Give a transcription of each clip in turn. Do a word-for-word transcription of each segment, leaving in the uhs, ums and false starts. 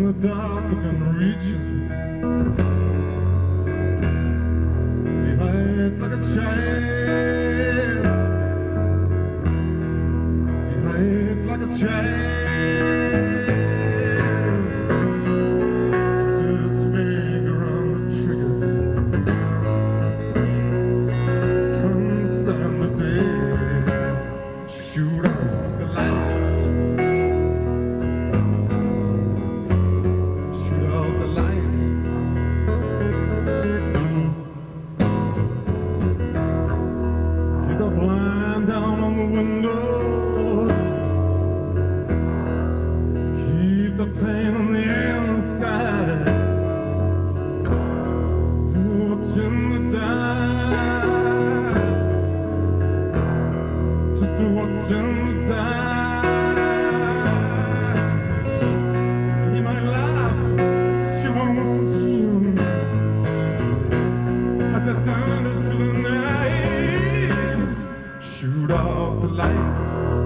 in the dark and reaching. He hides like a child. He hides like a child. Puts his finger on the trigger. Can't stand the day. Shoot out the lights. Shoot out the lights. Get the blind down on the window. Keep the pain on the inside. What's in the dark? Just what's in the dark. He might laugh, she won't see him. As it thunders through the night, shoot out the lights.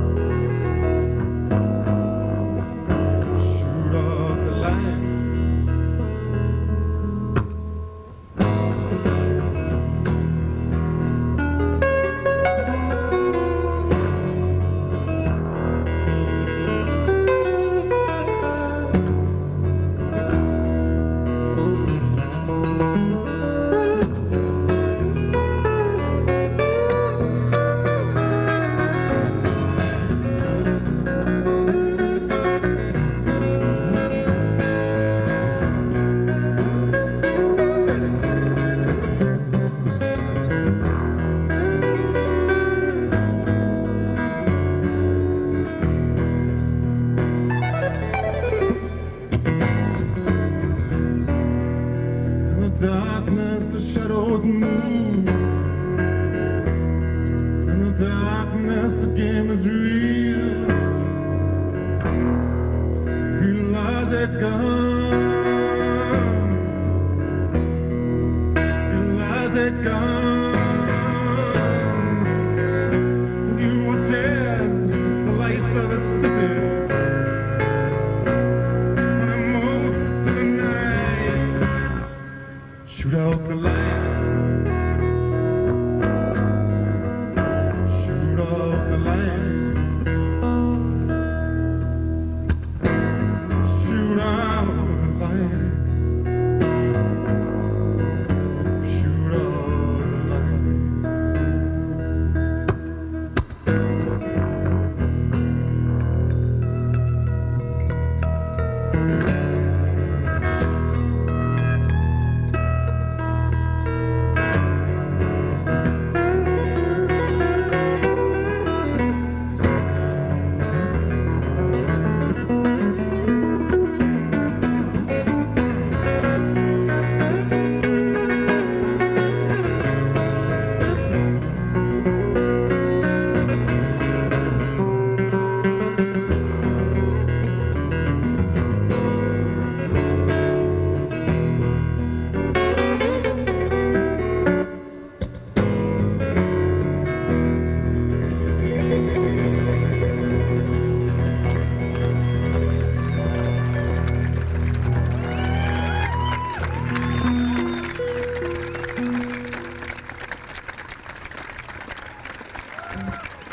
Shoot out the lights. Darkness, the shadows move. In the darkness, the game is real. Realize it gone.